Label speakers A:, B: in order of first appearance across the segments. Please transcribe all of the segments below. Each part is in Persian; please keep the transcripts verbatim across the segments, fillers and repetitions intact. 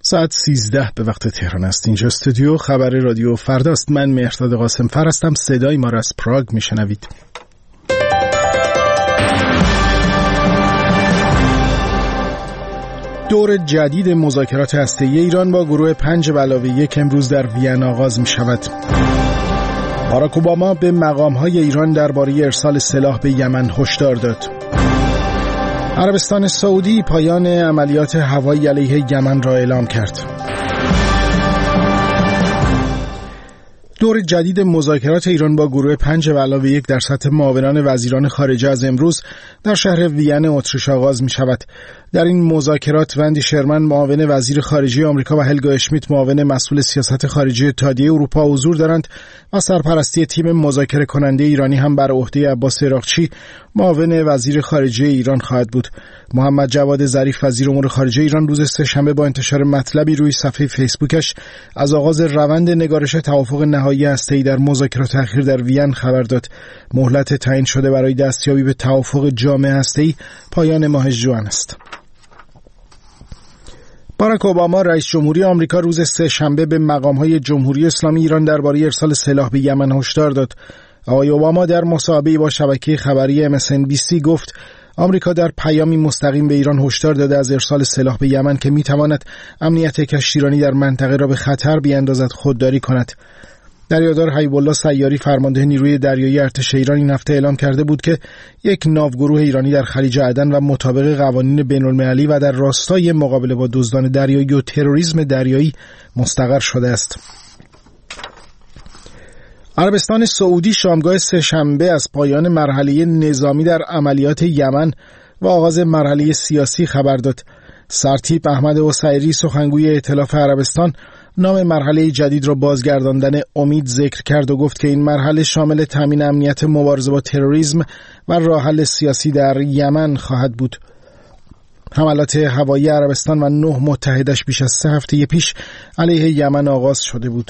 A: ساعت سیزده به وقت تهران است. اینجا استودیو خبر رادیو فرداست. من مهرداد قاسم فر هستم. صدای ما را از پراگ میشنوید. دور جدید مذاکرات هسته‌ای ایران با گروه پنج به علاوه یک امروز در وین آغاز می شود. باراک اوباما به مقام‌های ایران درباره ارسال سلاح به یمن هشدار داد. عربستان سعودی پایان عملیات هوایی علیه یمن را اعلام کرد. دور جدید مذاکرات ایران با گروه پنج به علاوه یک در سطح معاونان وزیران خارجه از امروز در شهر وین اتریش آغاز می شود. در این مذاکرات وندی شرمن معاون وزیر خارجه آمریکا و هلگا اشمیت معاون مسئول سیاست خارجی اتحادیه اروپا حضور دارند و سرپرستی تیم مذاکره کننده ایرانی هم بر عهده عباس عراقچی معاون وزیر خارجه ایران خواهد بود. محمد جواد ظریف وزیر امور خارجه ایران روز سه‌شنبه با انتشار مطلبی روی صفحه فیسبوکش از آغاز روند نگارش توافق نهایی هسته‌ای در مذاکرات اخیر در وین خبر داد. مهلت تعیین شده برای دستیابی به توافق جامع هسته‌ای پایان ماه ژوئن است. باراک اوباما رئیس جمهوری آمریکا روز سه‌شنبه به مقام‌های جمهوری اسلامی ایران درباره ارسال سلاح به یمن هشدار داد. آقای اوباما در مصاحبه‌ای با شبکه خبری ام اس ان بی سی گفت آمریکا در پیامی مستقیم به ایران هشدار داده از ارسال سلاح به یمن که می‌تواند امنیت کشتیرانی در منطقه را به خطر بیاندازد خودداری کند. دریادار حبیب الله سیاری فرمانده نیروی دریایی ارتش ایران این هفته اعلام کرده بود که یک ناوگروه ایرانی در خلیج عدن و مطابق قوانین بین‌المللی و در راستای مقابله با دزدان دریایی و تروریسم دریایی مستقر شده است. عربستان سعودی شامگاه سه‌شنبه از پایان مرحله نظامی در عملیات یمن و آغاز مرحله سیاسی خبر داد. سرتیپ احمد حسیری سخنگوی ائتلاف عربستان نام مرحله جدید را بازگرداندن امید ذکر کرد و گفت که این مرحله شامل تامین امنیت مبارزه با تروریسم و راه حل سیاسی در یمن خواهد بود. حملات هوایی عربستان و نه متحدش بیش از سه هفته پیش علیه یمن آغاز شده بود.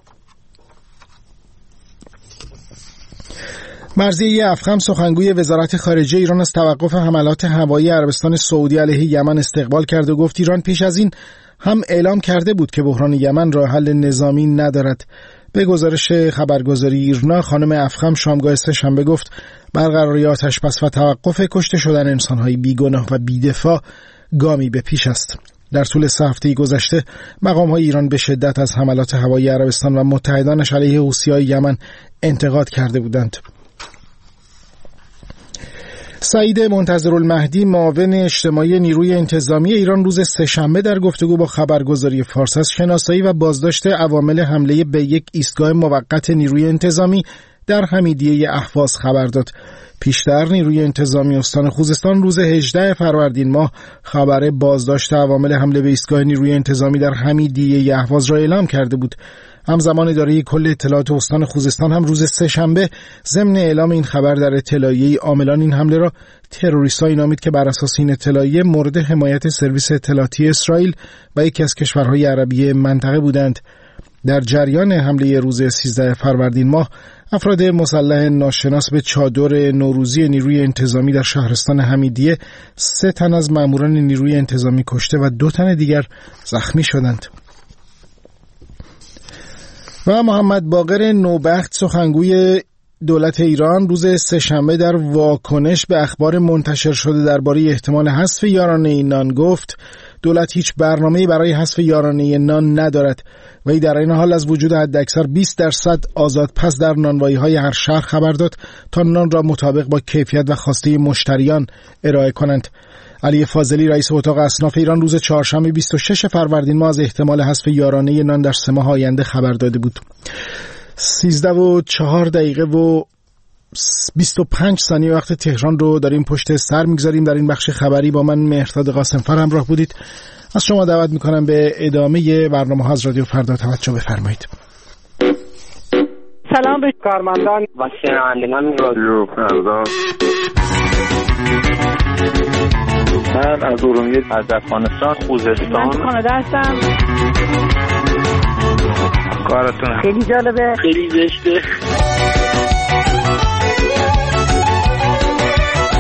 A: مرضیه افخم سخنگوی وزارت خارجه ایران از توقف حملات هوایی عربستان سعودی علیه یمن استقبال کرد و گفت ایران پیش از این هم اعلام کرده بود که بحران یمن راه حل نظامی ندارد. به گزارش خبرگزاری ایرنا خانم افخم شامگاه سه‌شنبه گفت برقراری آتش‌بس و توقف کشته شدن انسان‌های بیگناه و بی‌دفاع گامی به پیش است. در طول سه هفته گذشته مقام‌های ایران به شدت از حملات هوایی عربستان و متحدانش علیه حوثی‌های یمن انتقاد کرده بودند. سعید منتظرالمهدی معاون اجتماعی نیروی انتظامی ایران روز سه‌شنبه در گفتگو با خبرگزاری فارس از شناسایی و بازداشت عوامل حمله به یک ایستگاه موقت نیروی انتظامی در حمیدیه اهواز خبر داد. پیشتر نیروی انتظامی استان خوزستان روز هجدهم فروردین ماه خبر بازداشت عوامل حمله به ایستگاه نیروی انتظامی در حمیدیه اهواز را اعلام کرده بود. همزمان اداره کل اطلاعات استان خوزستان هم روز سه‌شنبه ضمن اعلام این خبر در اطلاعیه عاملان این حمله را تروریستایی نامید که بر اساس این اطلاعیه مورد حمایت سرویس اطلاعاتی اسرائیل و یکی از کشورهای عربی منطقه بودند. در جریان حمله روز سیزدهم فروردین ماه افراد مسلح ناشناس به چادر نوروزی نیروی انتظامی در شهرستان حمیدیه سه تن از ماموران نیروی انتظامی کشته و دو تن دیگر زخمی شدند. و محمد باقر نوبخت سخنگوی دولت ایران روز سه‌شنبه در واکنش به اخبار منتشر شده درباره احتمال حذف یارانه نان گفت دولت هیچ برنامه‌ای برای حذف یارانه نان ندارد و ای در این حال از وجود حداکثر بیست درصد آزادپس در نانوایی‌های هر شهر خبر داد تا نان را مطابق با کیفیت و خواسته مشتریان ارائه کنند. علی فاضلی رئیس اتاق اصناف ایران روز چهارشنبه بیست و ششم فروردین ماه از احتمال حذف یارانه نان در سه ماه آینده خبر داده بود. سیزده و چهار دقیقه و بیست و پنج ثانیه وقت تهران رو داریم پشت سر میگذاریم. در این بخش خبری با من مهرداد قاسم فر همراه بودید. از شما دعوت میکنم به ادامه برنامه از رادیو فردا توجه بفرمایید.
B: سلام به کارمندان و شنوندگان رادیو فردا. من از ارومیه از افغانستان خوزستان
C: من کانادا هستم.
B: کارتون
C: خیلی جالبه،
B: خیلی زشته.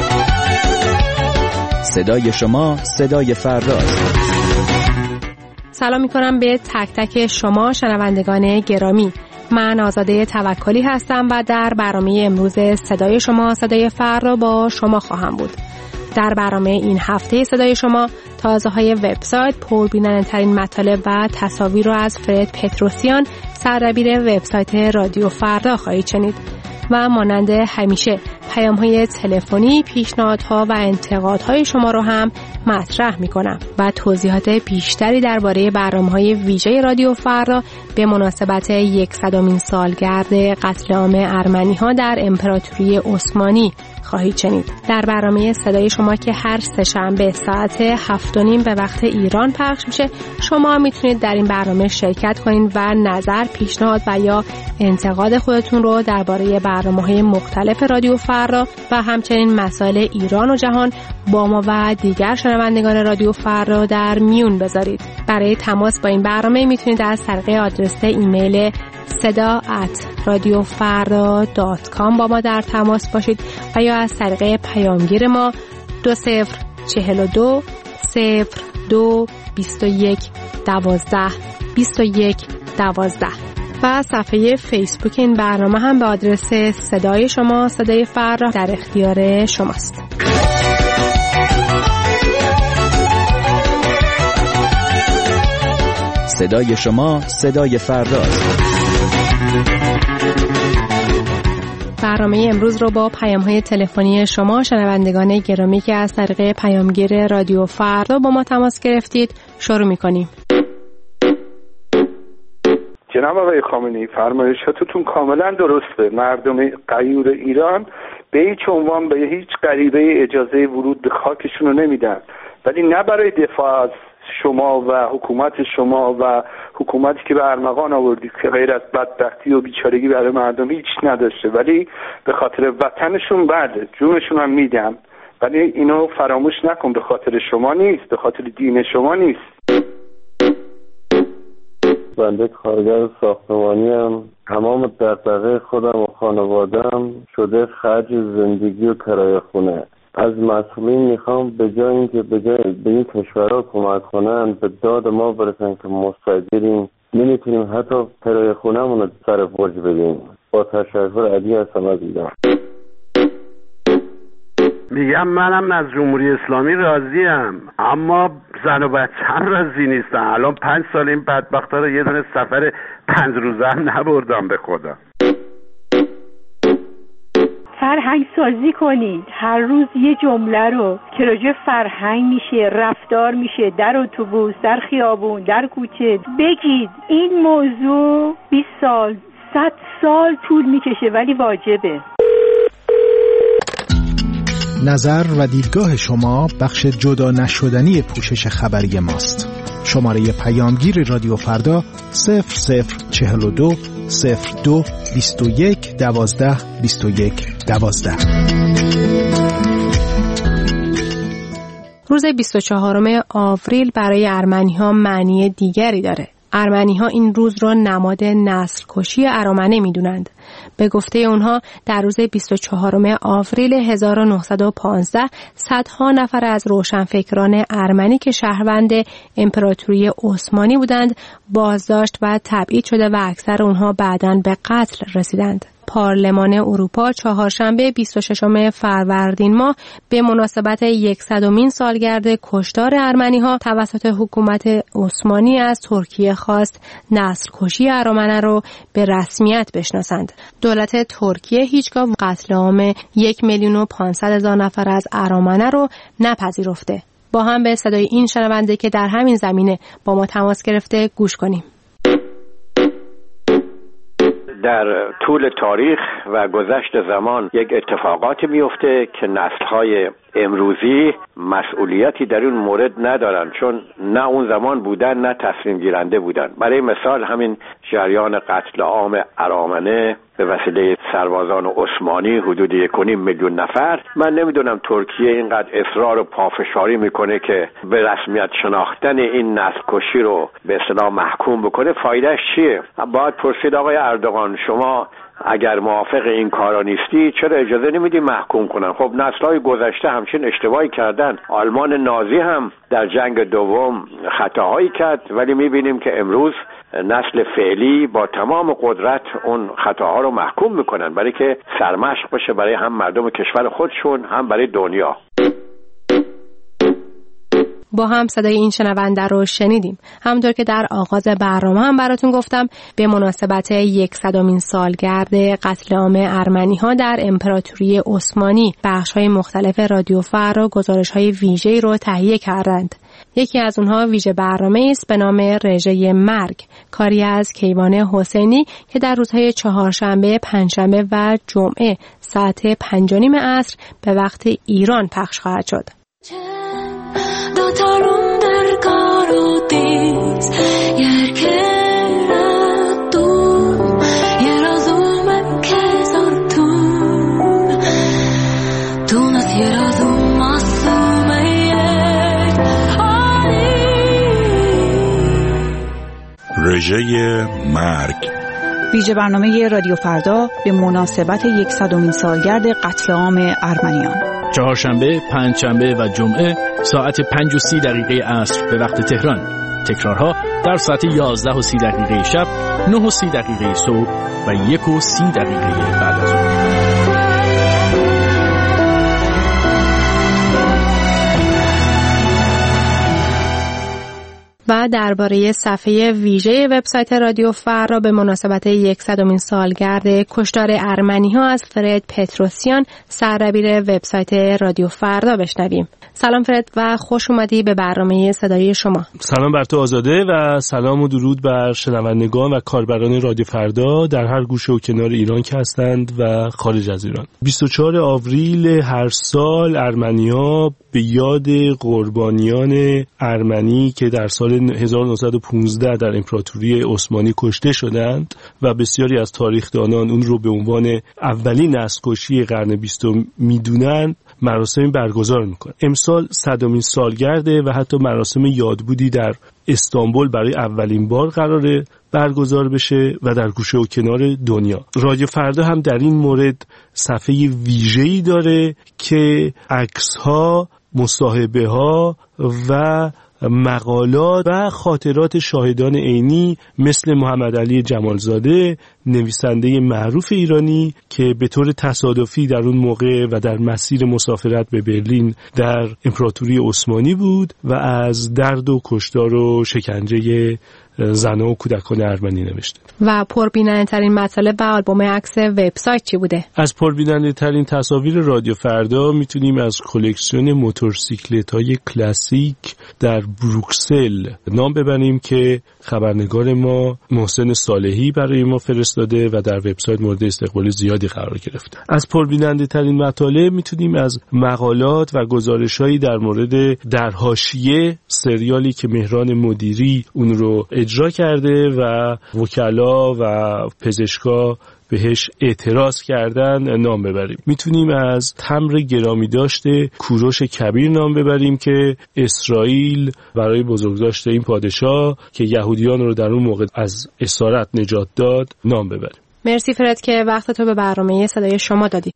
D: صدای شما صدای فرداست.
C: سلام میکنم به تک تک شما شنوندگان گرامی. من آزاده توکلی هستم و در برنامه امروز صدای شما صدای فردا با شما خواهم بود. در برنامه این هفته صدای شما تازه های وبسایت، پربیننده ترین مطالب و تصاویر رو از فرد پتروسیان، سردبیر وبسایت رادیو فردا خواهید شنید و مانند همیشه پیام های تلفنی، پیشنهادها و انتقادهای شما رو هم مطرح می کنم و توضیحات بیشتری درباره برنامه‌های ویژه رادیو فردا به مناسبت یکصدمین سالگرد قتل عام ارمنی‌ها در امپراتوری عثمانی خواهید شنید. در برنامه صدای شما که هر سه‌شنبه ساعت هفت و نیم به وقت ایران پخش میشه، شما میتونید در این برنامه شرکت کنید و نظر، پیشنهاد و یا انتقاد خودتون رو درباره برنامه‌های مختلف رادیو فردا و همچنین مسائل ایران و جهان با ما و دیگر شنوندگان رادیو فردا در میون بذارید. برای تماس با این برنامه میتونید از طریق آدرس ایمیل صدا ات رادیو فردا دات کام با ما در تماس باشید و یا از طریق پیامگیر ما دو صفر چهل و دو صفر دو بیست و یک دوازده بیست و یک دوازده و صفحه فیسبوک این برنامه هم به آدرس صدای شما صدای فردا در اختیار شماست.
D: صدای شما صدای فرداست.
C: برنامه امروز رو با پیام‌های تلفنی شما شنوندگان گرامی که از طریق پیامگیر رادیو فردا با ما تماس گرفتید شروع می‌کنیم.
E: جناب آقای خامنه‌ای، فرمایشاتتون کاملا درسته. مردم غیور ایران به هیچ عنوان به هیچ غریبه اجازه ورود به خاکشون رو نمیدن، ولی نه برای دفاع از شما و حکومت شما و حکومتی که به ارمغان آوردید که غیر از بدبختی و بیچارگی برای مردم هیچ نداشته، ولی به خاطر وطنشون بله جونشون هم میدن، ولی اینو فراموش نکن، به خاطر شما نیست، به خاطر دین شما نیست.
F: بنده کارگر ساختمانی هم، تمام دغدغه خودم و خانواده‌ام شده خرج زندگی و کرایه خونه. از مسئولین میخوام به جای اینکه به جای به این کشورها کمک کنن به داد ما برسن که مستاجریم نمیتونیم حتی کرایه خونه‌مون رو سر برج بدیم. با تشکر، علی هستم از ایران.
G: میگم منم از جمهوری اسلامی راضیم، اما زن و بچه‌م راضی نیستن. الان پنج سال این بدبختا رو یه دونه سفر پنج روزه هم نبردم به خدا.
H: فرهنگ سازی کنید، هر روز یه جمله رو که راجع فرهنگ میشه، رفتار میشه، در اتوبوس، در خیابون، در کوچه بگید. این موضوع بیست سال، صد سال طول میکشه ولی واجبه.
A: نظر و دیدگاه شما بخش جدا نشدنی پوشش خبری ماست. شماره پیامگیر رادیو فردا صفر صفر چهل و دو صفر دو بیست و یک دوازده بیست و یک دوازده.
C: روز بیست و چهارم آوریل برای ارمنی‌ها معنی دیگری داره. ارمنی‌ها این روز را نماد نسل کشی ارامنه می‌دونند. به گفته اونها در روز بیست و چهارم آوریل هزار و نهصد و پانزده صدها نفر از روشنفکران ارمنی که شهروند امپراتوری عثمانی بودند بازداشت و تبعید شده و اکثر اونها بعداً به قتل رسیدند. پارلمان اروپا چهارشنبه بیست و ششم فروردین ماه به مناسبت یکصدمین سالگرد کشتار ارمنی‌ها توسط حکومت عثمانی از ترکیه خواست نسل کشی ارامنه رو به رسمیت بشناسند. دولت ترکیه هیچگاه قتل عام یک میلیون و پانصد هزار نفر از ارامنه رو نپذیرفته. با هم به صدای این شنونده که در همین زمینه با ما تماس گرفته گوش کنیم.
I: در طول تاریخ و گذشت زمان یک اتفاقاتی میفته که نسل‌های امروزی مسئولیتی در اون مورد ندارن، چون نه اون زمان بودن نه تصمیم گیرنده بودن. برای مثال همین جریان قتل عام ارامنه به وسیله سربازان عثمانی حدود یک و نیم میلیون نفر، من نمیدونم ترکیه اینقدر اصرار و پافشاری میکنه که به رسمیت شناختن این نسل کشی رو به اصطلاح محکوم بکنه، فایدهش چیه؟ باید پرسید آقای اردوغان شما اگر موافق این کارا نیستی چرا اجازه نمیدی محکوم کنن؟ خب نسل‌های گذشته همچین اشتباهی کردن. آلمان نازی هم در جنگ دوم خطاهایی کرد، ولی میبینیم که امروز نسل فعلی با تمام قدرت اون خطاها رو محکوم میکنن، برای که سرمشق بشه برای هم مردم کشور خودشون هم برای دنیا.
C: با هم صدای این شنونده رو شنیدیم. همونطور که در آغاز برنامه هم براتون گفتم، به مناسبت یکصدمین سالگرد قتل عام ارمنی‌ها در امپراتوری عثمانی بخش‌های مختلف رادیو فردا گزارش‌های ویژه‌ای رو تهیه کردند. یکی از اونها ویژه برنامه است به نام رژه مرگ، کاری از کیوان حسینی که در روزهای چهارشنبه، پنجشنبه و جمعه ساعت پنج و نیم عصر به وقت ایران پخش خواهد شد.
J: Datarım der karodis yerkeratun yerazum kezatun tunas yerazum masumeyet ali
K: رژه مرگ،
L: ویژه برنامه رادیو فردا به مناسبت یکصدمین سالگرد قتل عام ارمنیان،
M: چهارشنبه، پنجشنبه و جمعه ساعت پنج و سی دقیقه عصر به وقت تهران. تکرارها در ساعت یازده و سی دقیقه شب، نه و سی دقیقه صبح و یک و سی دقیقه بعد از ظهر.
C: و درباره صفحه ویژه وبسایت رادیو فردا به مناسبت یکصدمین سالگرد کشتار ارمنی‌ها از فرد پتروسیان، سردبیر وبسایت رادیو فردا بشنویم. سلام فرد و خوش اومدی به برنامه صدای شما.
N: سلام بر تو آزاده و سلام و درود بر شنوندگان و کاربران رادیو فردا در هر گوشه و کنار ایران که هستند و خارج از ایران. بیست و چهارم آوریل هر سال ارمنی‌ها به یاد قربانیان ارمنی که در سال هزار و نهصد و پانزده در امپراتوری عثمانی کشته شدند و بسیاری از تاریخ‌دانان اون رو به عنوان اولین نسل‌کشی قرن بیستم میدونند، مراسم برگزار میکنه. امسال صدمین سالگرده و حتی مراسم یادبودی در استانبول برای اولین بار قراره برگزار بشه و در گوشه و کنار دنیا. رادیو فردا هم در این مورد صفحه ویژه‌ای داره که عکس‌ها، مصاحبه‌ها و مقالات و خاطرات شاهدان عینی مثل محمد علی جمالزاده، نویسنده معروف ایرانی که به طور تصادفی در اون موقع و در مسیر مسافرت به برلین در امپراتوری عثمانی بود و از درد و کشتار و شکنجه زنان و کودکان ارمنی نوشته.
C: و پربیننده ترین مطالب و آلبوم عکس وبسایت چی بوده؟
N: از پربیننده ترین تصاویر رادیو فردا میتونیم از کلکسیون موتورسیکلت های کلاسیک در بروکسل نام ببریم که خبرنگار ما محسن صالحی برای ما فرستاده و در وبسایت مورد استقبال زیادی قرار گرفته. از پربیننده ترین مطالب میتونیم از مقالات و گزارش‌هایی در مورد در حاشیه، سریالی که مهران مدیری اون رو اجرا کرده و وکلا و پزشکا بهش اعتراض کردن نام ببریم. میتونیم از تمر گرامی داشته کوروش کبیر نام ببریم که اسرائیل برای بزرگداشت این پادشاه که یهودیان رو در اون موقع از اسارت نجات داد نام ببریم.
C: مرسی فرد که وقت تو به برنامه صدای شما دادی.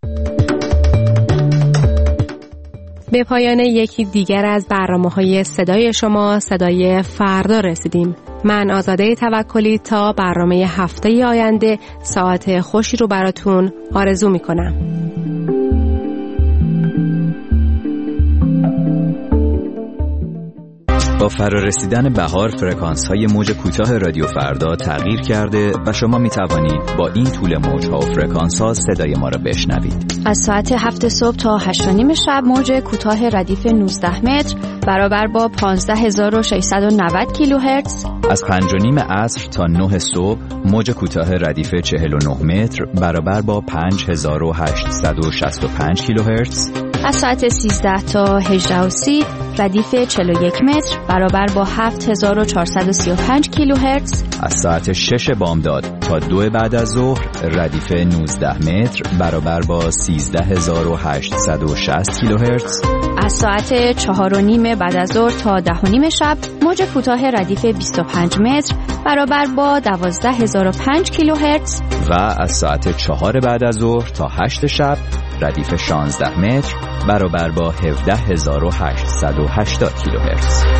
C: به پایان یکی دیگر از برنامه‌های صدای شما، صدای فردا رسیدیم. من آزاده توکلی تا برنامه هفته آینده ساعت خوشی رو براتون آرزو میکنم.
D: با فرارسیدن بهار فرکانس‌های موج کوتاه رادیو فردا تغییر کرده و شما می توانید با این طول موج‌ها و فرکانس‌ها صدای ما را بشنوید.
O: از ساعت هفت صبح تا هشت و نیم شب موج کوتاه ردیف نوزده متر برابر با پانزده هزار و ششصد و نود کیلوهرتز.
D: از پنج و نیم عصر تا نه صبح موج کوتاه ردیف چهل و نه متر برابر با پنج هزار و هشتصد و شصت و پنج کیلوهرتز.
O: از ساعت سیزده تا هجده و سی ردیف چهل و یک متر برابر با هفت هزار و چهارصد و سی و پنج کیلوهرتز.
D: از ساعت شش بامداد تا دو بعد از ظهر ردیف نوزده متر برابر با سیزده هزار و هشتصد و شصت کیلوهرتز.
O: از ساعت چهار و نیم بعد از ظهر تا ده و نیم شب موج کوتاه ردیف بیست و پنج متر برابر با دوازده هزار و پنج کیلوهرتز
D: و از ساعت چهار بعد از ظهر تا هشت شب ردیف شانزده متر برابر با هفده هزار و هشتصد و هشتاد کیلوهرتز.